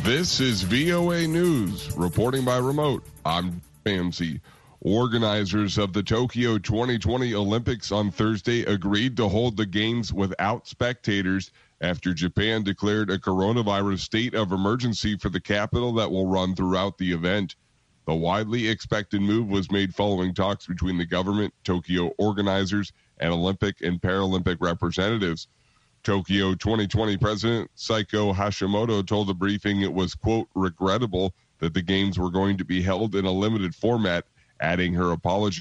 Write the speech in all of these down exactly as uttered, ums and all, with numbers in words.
This is V O A News, reporting by remote. I'm Ramsey. Organizers of the Tokyo twenty twenty Olympics on Thursday agreed to hold the games without spectators after Japan declared a coronavirus state of emergency for the capital that will run throughout the event. The widely expected move was made following talks between the government, Tokyo organizers, and Olympic and Paralympic representatives. Tokyo twenty twenty President Saiko Hashimoto told the briefing it was, quote, regrettable that the games were going to be held in a limited format, adding her apology.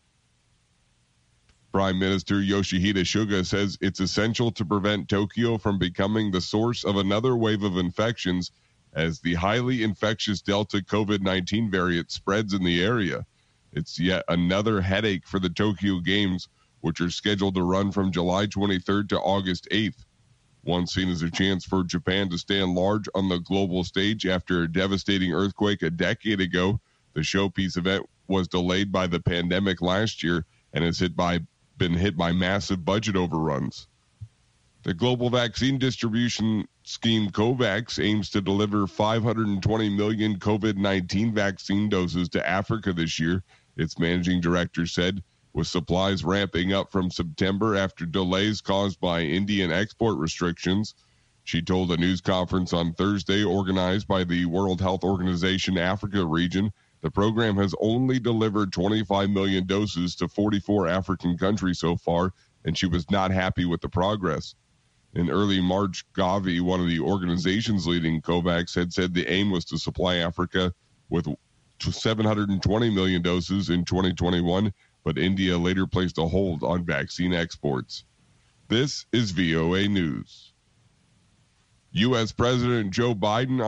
Prime Minister Yoshihide Suga says it's essential to prevent Tokyo from becoming the source of another wave of infections as the highly infectious Delta COVID nineteen variant spreads in the area. It's yet another headache for the Tokyo Games, which are scheduled to run from July twenty-third to August eighth. Once seen as a chance for Japan to stand large on the global stage after a devastating earthquake a decade ago, the showpiece event was delayed by the pandemic last year and has hit by, been hit by massive budget overruns. The global vaccine distribution scheme COVAX aims to deliver five hundred twenty million COVID nineteen vaccine doses to Africa this year, its managing director said, with supplies ramping up from September after delays caused by Indian export restrictions. She told a news conference on Thursday organized by the World Health Organization Africa region, the program has only delivered twenty-five million doses to forty-four African countries so far, and she was not happy with the progress. In early March, Gavi, one of the organizations leading COVAX, had said the aim was to supply Africa with seven hundred twenty million doses in twenty twenty-one, but India later placed a hold on vaccine exports. This is V O A News. U S. President Joe Biden